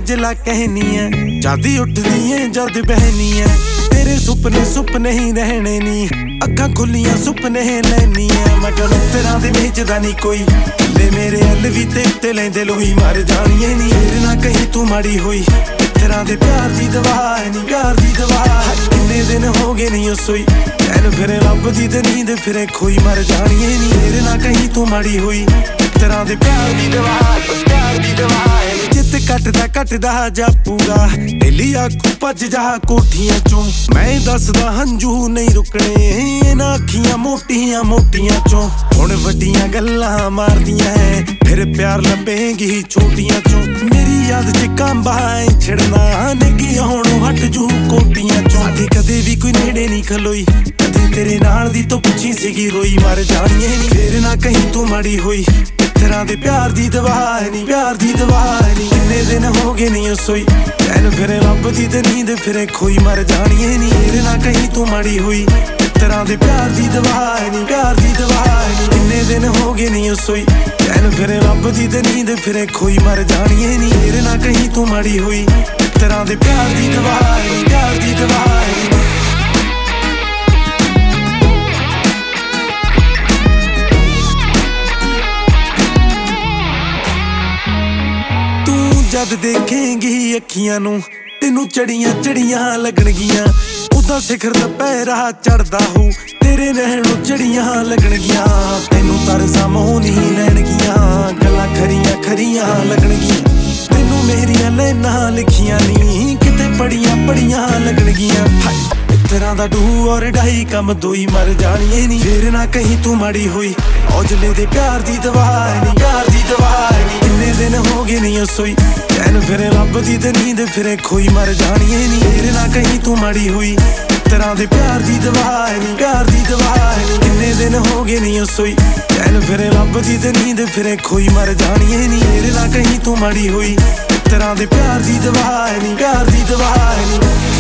ओजला कहनी है जद उठदी है जद बहनी है तेरे सुपने ही रहने नी अखां खुलियां सुपने लैनी है मैं कहूं तेरा दे भेजदा नहीं कोई ले मेरे हल भी ते उत्ते लैंदे लोही मर जानी नी फिर ना कहीं तू माड़ी होई तेरा दे प्यार दी दवा नी प्यार दी दवा किन्ने दिन हो गए नहीं सोई ऐन फिरे रब दी ते नींद फिरे खोई मर जानी नी फिर ना कहीं तू माड़ी होई तेरा दे प्यार दी दवा जित कटदा जा पूरा डेली आखू भज जा कोठियां चों मैं दसदा हंजू नहीं रुकने ना अखियां मोटियां चों हुण वड्डियां गल्लां मारदियां है फिर प्यार लभेगी छोटियां चों मेरी याद च कांबा छड़ना निगी हुण हट जू कोटियां चों साडी कदे भी कोई नेड़े नहीं खलोई कदे तेरे नाल दी तो पुछी सीगी रोई मर जानी नी फिर ना कहीं तू माड़ी होई तेरा दे प्यार दी दवा नी प्यार दी दवा नी किन्ने दिन हो गए नहीं सोई ऐन फिरे रब दी ते नींद फिरे खोई मर जानी नी फिर ना कहीं तू माड़ी हुई तेरा दे प्यार दी दवा नी प्यार दी दवा नी किन्ने दिन हो गए नहीं सोई ऐन फिरे रब दी ते नींद फिरे खोई मर जानी नी फिर ना कहीं तू माड़ी हुई तेरा दे प्यार दी दवा नी प्यार दी दवा नी जद देखेंगी अखियां नू तेनू चढ़ियां लगणगियां उदा सिखर दुपहरा चढ़दा हो तेरे रहनों चढ़ियां लगणगियां तेनू तरसा मोह नहीं लैणगियां गल्लां खरियां लगणगियां तेनू मेरियां लैना लिखियां नी किते पढ़ियां लगणगियां तेरा दा डू और डाई कम दोई मर जानी नी फिर ना कहीं तू माड़ी होई औजले दे प्यार दी दवा नी प्यार दी दवा नी किन्ने दिन हो गए नहीं सोई ऐन फिरे रब दी ते नींद फिरे खोई मर जानी नी फिर ना कहीं तू माड़ी हुई तेरा दे प्यार दी दवा नी प्यार दी दवा नी किन्ने दिन हो गए नहीं सोई ऐन फिरे रब दी ते नींद फिरे खोई मर जानी नी फिर ना कहीं तू माड़ी हुई तेरा दे प्यार दी दवा नी प्यार दी दवा नी